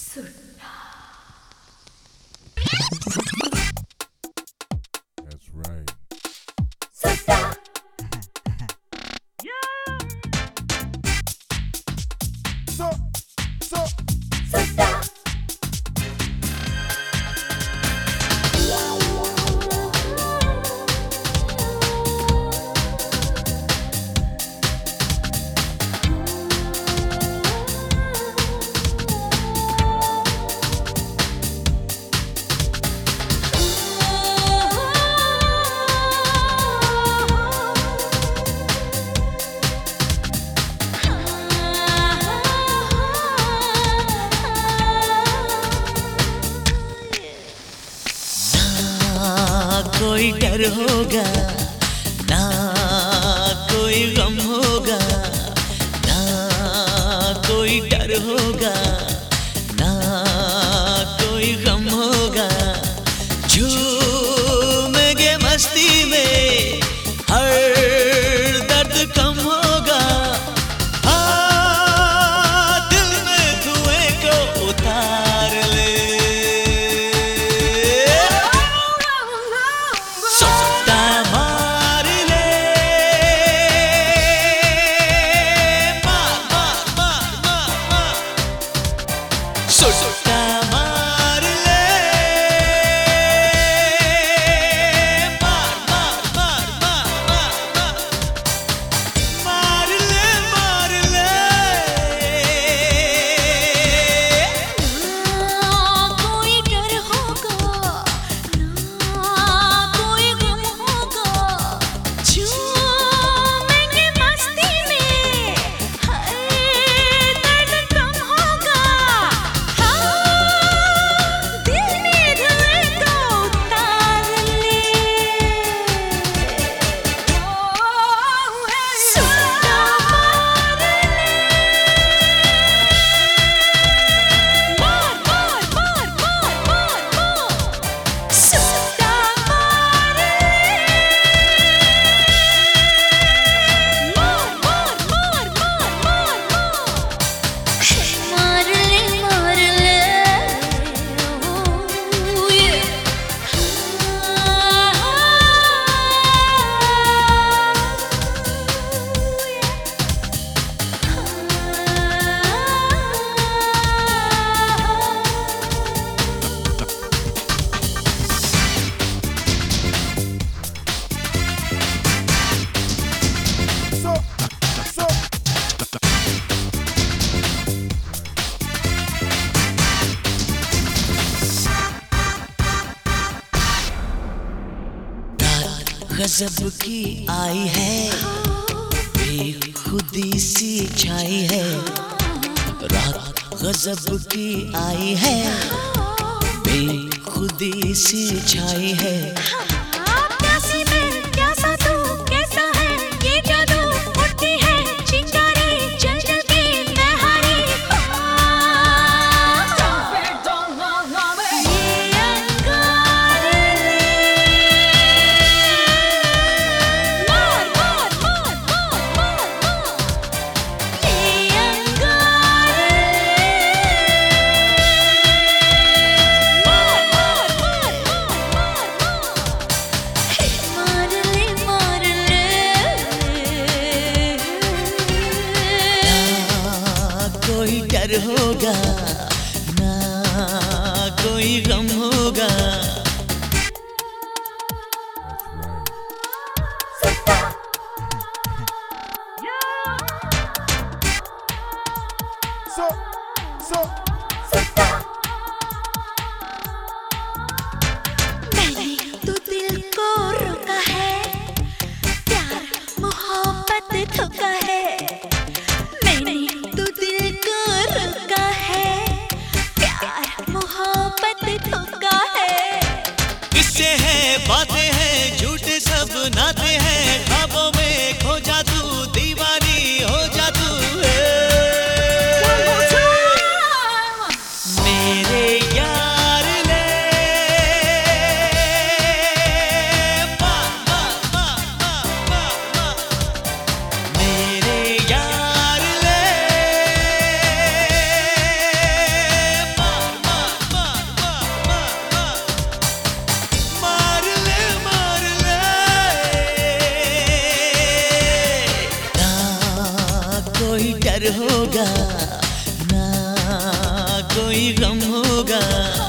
That's right. कोई डर होगा ना कोई गम होगा, ना कोई डर होगा ना कोई गम होगा। झूमेंगे मस्ती में हर दर्द कम होगा। हाँ, दिल में धुएं को उतार ले, गजब की आई है, बेखुदी सी छाई है। रात गजब की आई है, बेखुदी सी छाई है। कोई डर होगा ना कोई गम होगा। मैंने तो दिल को रोका है, प्यार मोहब्बत धोखा है। मैंने तो दिल को रोका है, प्यार मोहब्बत धोखा है। किससे है बातें हैं झूठे सब नाते हैं, ख्वाबों में खो जा तू दीवानी हो जा तू। मेरे यार ले मेरे यार ना कोई गम होगा।